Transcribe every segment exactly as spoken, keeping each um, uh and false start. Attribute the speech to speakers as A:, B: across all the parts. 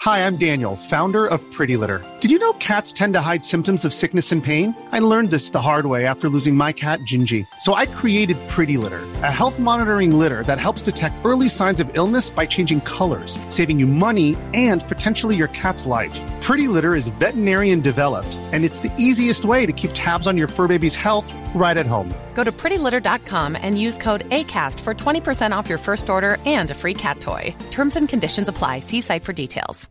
A: Hi, I'm Daniel, founder of Pretty Litter. Did you know cats tend to hide symptoms of sickness and pain? I learned this the hard way after losing my cat, Gingy. So I created Pretty Litter, a health monitoring litter that helps detect early signs of illness by changing colors, saving you money and potentially your cat's life. Pretty Litter is veterinarian developed, and it's the easiest way to keep tabs on your fur baby's health right at home.
B: Go to pretty litter dot com and use code ACAST for twenty percent off your first order and a free cat toy. Terms and conditions apply. See site for details.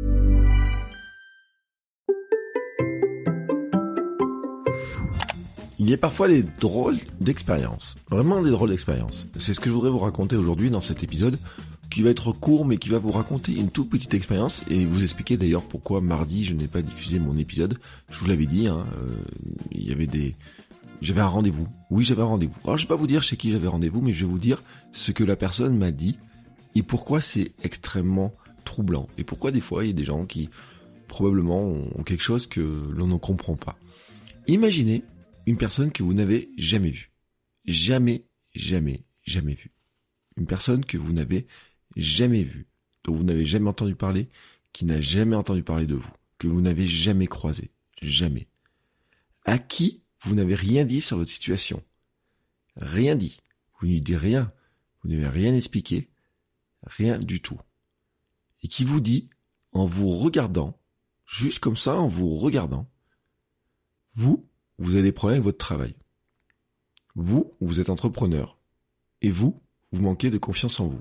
C: Il y a parfois des drôles d'expériences, vraiment des drôles d'expériences. C'est ce que je voudrais vous raconter aujourd'hui dans cet épisode, qui va être court, mais qui va vous raconter une toute petite expérience, et vous expliquer d'ailleurs pourquoi mardi je n'ai pas diffusé mon épisode. Je vous l'avais dit, hein, euh, il y avait des... J'avais un rendez-vous. Oui, j'avais un rendez-vous. Alors je vais pas vous dire chez qui j'avais rendez-vous, mais je vais vous dire ce que la personne m'a dit, et pourquoi c'est extrêmement troublant, et pourquoi des fois il y a des gens qui, probablement, ont quelque chose que l'on ne comprend pas. Imaginez une personne que vous n'avez jamais vue. Jamais, jamais, jamais vue. Une personne que vous n'avez jamais vue, dont vous n'avez jamais entendu parler, qui n'a jamais entendu parler de vous, que vous n'avez jamais croisé. Jamais. À qui vous n'avez rien dit sur votre situation. Rien dit. Vous ne dites rien. Vous n'avez rien expliqué. Rien du tout. Et qui vous dit, en vous regardant, juste comme ça, en vous regardant, vous, vous avez des problèmes avec votre travail. Vous, vous êtes entrepreneur. Et vous, vous manquez de confiance en vous.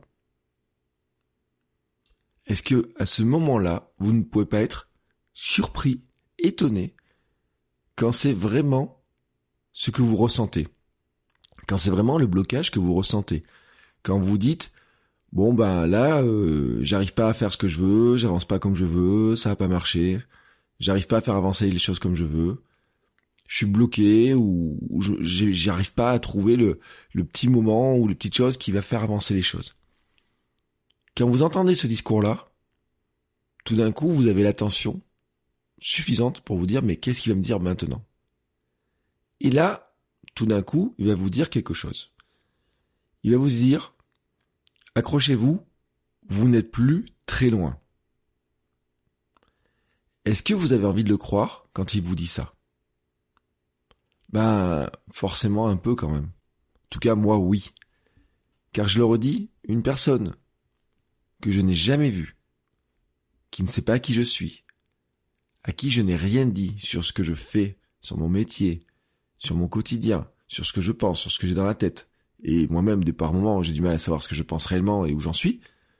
C: Est-ce que, à ce moment-là, vous ne pouvez pas être surpris, étonné, quand c'est vraiment ce que vous ressentez? Quand c'est vraiment le blocage que vous ressentez? Quand vous dites, bon ben là, euh, j'arrive pas à faire ce que je veux, j'avance pas comme je veux, ça va pas marcher, j'arrive pas à faire avancer les choses comme je veux, je suis bloqué ou, ou je, j'arrive pas à trouver le, le petit moment ou les petites choses qui va faire avancer les choses. Quand vous entendez ce discours-là, tout d'un coup, vous avez l'attention suffisante pour vous dire, mais qu'est-ce qu'il va me dire maintenant? Et là, tout d'un coup, il va vous dire quelque chose. Il va vous dire, accrochez-vous, vous n'êtes plus très loin. Est-ce que vous avez envie de le croire quand il vous dit ça? Ben, forcément un peu quand même. En tout cas, moi, oui. Car je le redis, une personne que je n'ai jamais vue, qui ne sait pas qui je suis, à qui je n'ai rien dit sur ce que je fais, sur mon métier, sur mon quotidien, sur ce que je pense, sur ce que j'ai dans la tête, et moi-même, des par moments, j'ai du mal à savoir ce que je pense réellement et où j'en suis,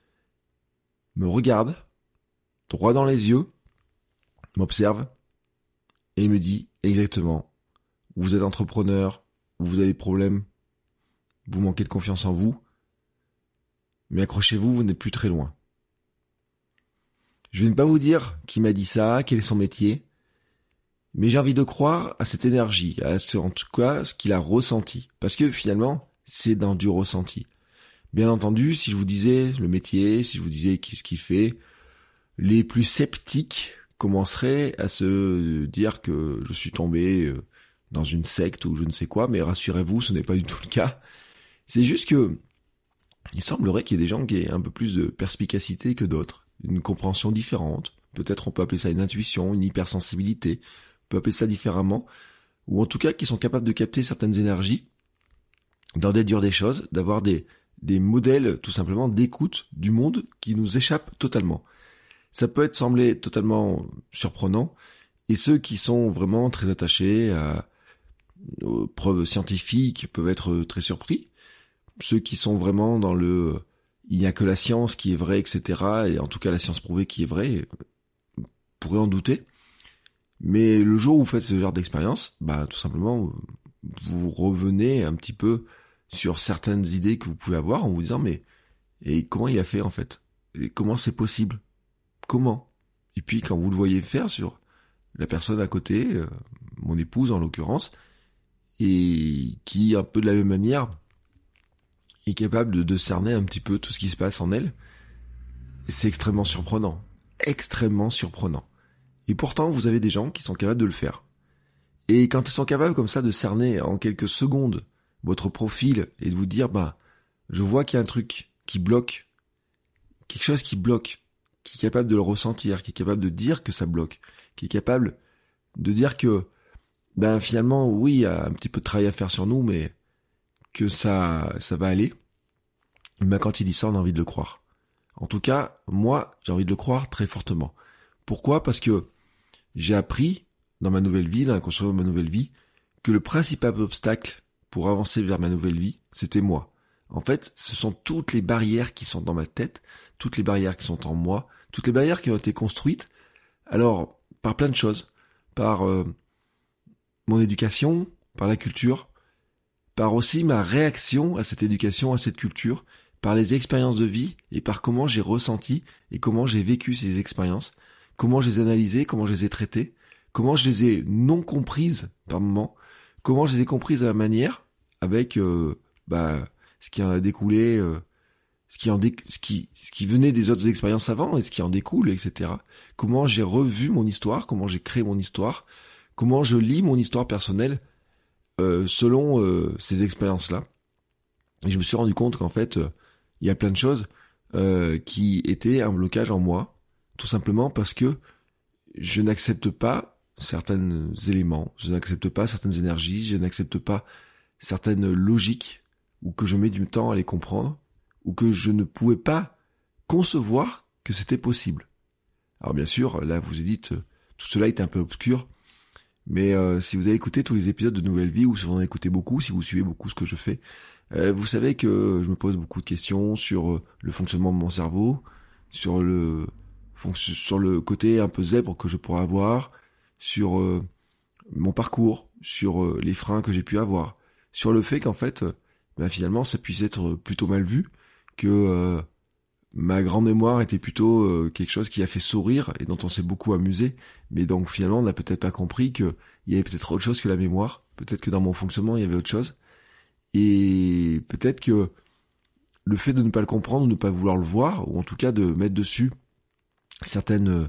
C: me regarde, droit dans les yeux, m'observe, et me dit exactement, vous êtes entrepreneur, vous avez des problèmes, vous manquez de confiance en vous, mais accrochez-vous, vous n'êtes plus très loin. Je vais ne pas vous dire qui m'a dit ça, quel est son métier, mais j'ai envie de croire à cette énergie, à ce, en tout cas ce qu'il a ressenti, parce que finalement, c'est dans du ressenti. Bien entendu, si je vous disais le métier, si je vous disais ce qu'il fait, les plus sceptiques commenceraient à se dire que je suis tombé dans une secte ou je ne sais quoi, mais rassurez-vous, ce n'est pas du tout le cas. C'est juste que il semblerait qu'il y ait des gens qui aient un peu plus de perspicacité que d'autres, une compréhension différente. Peut-être on peut appeler ça une intuition, une hypersensibilité, on peut appeler ça différemment, ou en tout cas qui sont capables de capter certaines énergies, d'en déduire des choses, d'avoir des, des modèles tout simplement d'écoute du monde qui nous échappent totalement. Ça peut être semblé totalement surprenant, et ceux qui sont vraiment très attachés à, aux preuves scientifiques peuvent être très surpris. Ceux qui sont vraiment dans le « il n'y a que la science qui est vraie, et cetera » et en tout cas la science prouvée qui est vraie, pourraient en douter. Mais le jour où vous faites ce genre d'expérience, bah tout simplement, vous revenez un petit peu sur certaines idées que vous pouvez avoir en vous disant « mais et comment il a fait en fait? Et comment c'est possible? Comment ?» Et puis quand vous le voyez faire sur la personne à côté, euh, mon épouse en l'occurrence, et qui un peu de la même manière est capable de, de cerner un petit peu tout ce qui se passe en elle, c'est extrêmement surprenant. Extrêmement surprenant. Et pourtant, vous avez des gens qui sont capables de le faire. Et quand ils sont capables comme ça de cerner en quelques secondes votre profil et de vous dire, bah, je vois qu'il y a un truc qui bloque, quelque chose qui bloque, qui est capable de le ressentir, qui est capable de dire que ça bloque, qui est capable de dire que, ben finalement, oui, il y a un petit peu de travail à faire sur nous, mais que ça, ça va aller. Ben quand il dit ça, on a envie de le croire. En tout cas, moi, j'ai envie de le croire très fortement. Pourquoi ? Parce que j'ai appris dans ma nouvelle vie, dans la construction de ma nouvelle vie, que le principal obstacle pour avancer vers ma nouvelle vie, c'était moi. En fait, ce sont toutes les barrières qui sont dans ma tête, toutes les barrières qui sont en moi, toutes les barrières qui ont été construites, alors, par plein de choses, par euh, mon éducation, par la culture, par aussi ma réaction à cette éducation, à cette culture, par les expériences de vie et par comment j'ai ressenti et comment j'ai vécu ces expériences, comment je les ai analysées, comment je les ai traitées, comment je les ai non comprises par moments, comment je les ai comprises à la manière avec euh, bah ce qui en a découlé, euh, ce qui en dé- ce qui ce qui venait des autres expériences avant et ce qui en découle, et cetera. Comment j'ai revu mon histoire, comment j'ai créé mon histoire, comment je lis mon histoire personnelle euh, selon euh, ces expériences-là. Et je me suis rendu compte qu'en fait, euh, il y a plein de choses euh, qui étaient un blocage en moi, tout simplement parce que je n'accepte pas certains éléments, je n'accepte pas certaines énergies, je n'accepte pas certaines logiques, ou que je mets du temps à les comprendre, ou que je ne pouvais pas concevoir que c'était possible. Alors bien sûr, là vous vous dites, euh, tout cela est un peu obscur, mais euh, si vous avez écouté tous les épisodes de Nouvelle Vie, ou si vous en écoutez beaucoup, si vous suivez beaucoup ce que je fais, euh, vous savez que je me pose beaucoup de questions sur euh, le fonctionnement de mon cerveau, sur le sur le côté un peu zèbre que je pourrais avoir, sur euh, mon parcours, sur euh, les freins que j'ai pu avoir, sur le fait qu'en fait, euh, ben finalement, ça puisse être plutôt mal vu, que euh, ma grande mémoire était plutôt euh, quelque chose qui a fait sourire et dont on s'est beaucoup amusé, mais donc finalement, on n'a peut-être pas compris qu'il y avait peut-être autre chose que la mémoire, peut-être que dans mon fonctionnement, il y avait autre chose, et peut-être que le fait de ne pas le comprendre, ou de ne pas vouloir le voir, ou en tout cas de mettre dessus certaines euh,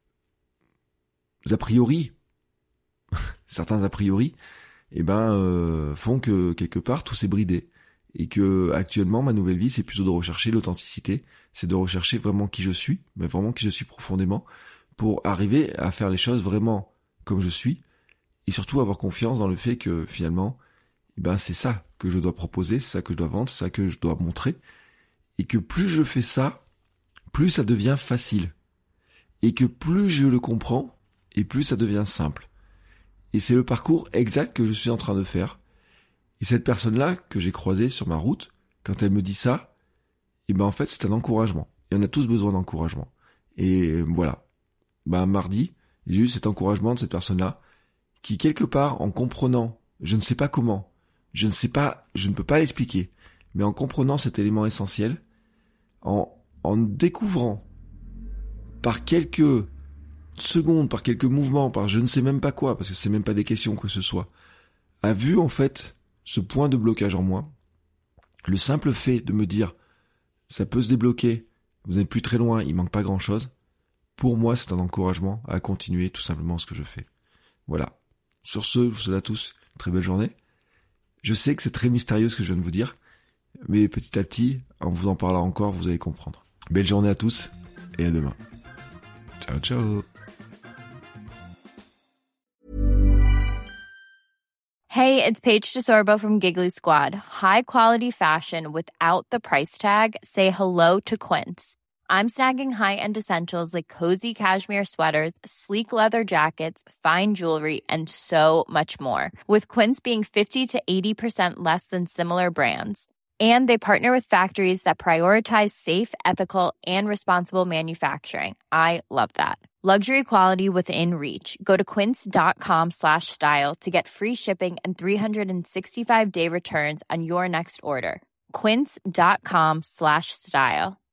C: a priori, certains a priori, eh ben euh, font que quelque part tout s'est bridé, et que actuellement ma nouvelle vie c'est plutôt de rechercher l'authenticité, c'est de rechercher vraiment qui je suis, mais vraiment qui je suis profondément, pour arriver à faire les choses vraiment comme je suis, et surtout avoir confiance dans le fait que finalement, eh ben c'est ça que je dois proposer, c'est ça que je dois vendre, c'est ça que je dois montrer, et que plus je fais ça, plus ça devient facile, et que plus je le comprends, et plus ça devient simple. Et c'est le parcours exact que je suis en train de faire. Et cette personne-là que j'ai croisée sur ma route, quand elle me dit ça, et ben en fait c'est un encouragement. Et on a tous besoin d'encouragement. Et voilà. Ben mardi, j'ai eu cet encouragement de cette personne-là, qui quelque part en comprenant, je ne sais pas comment, je ne sais pas, je ne peux pas l'expliquer, mais en comprenant cet élément essentiel, en, en découvrant par quelques secondes, par quelques mouvements, par je ne sais même pas quoi, parce que c'est même pas des questions que ce soit, a vu en fait ce point de blocage en moi, le simple fait de me dire ça peut se débloquer, vous n'êtes plus très loin, il manque pas grand chose, pour moi c'est un encouragement à continuer tout simplement ce que je fais. Voilà. Sur ce, je vous souhaite à tous une très belle journée. Je sais que c'est très mystérieux ce que je viens de vous dire, mais petit à petit, en vous en parlant encore, vous allez comprendre. Belle journée à tous, et à demain. Ciao, ciao.
D: Hey, it's Paige DeSorbo from Giggly Squad. High quality fashion without the price tag. Say hello to Quince. I'm snagging high-end essentials like cozy cashmere sweaters, sleek leather jackets, fine jewelry, and so much more. With Quince being fifty to eighty percent less than similar brands. And they partner with factories that prioritize safe, ethical, and responsible manufacturing. I love that. Luxury quality within reach. Go to quince.com slash style to get free shipping and three sixty-five day returns on your next order. Quince.com slash style.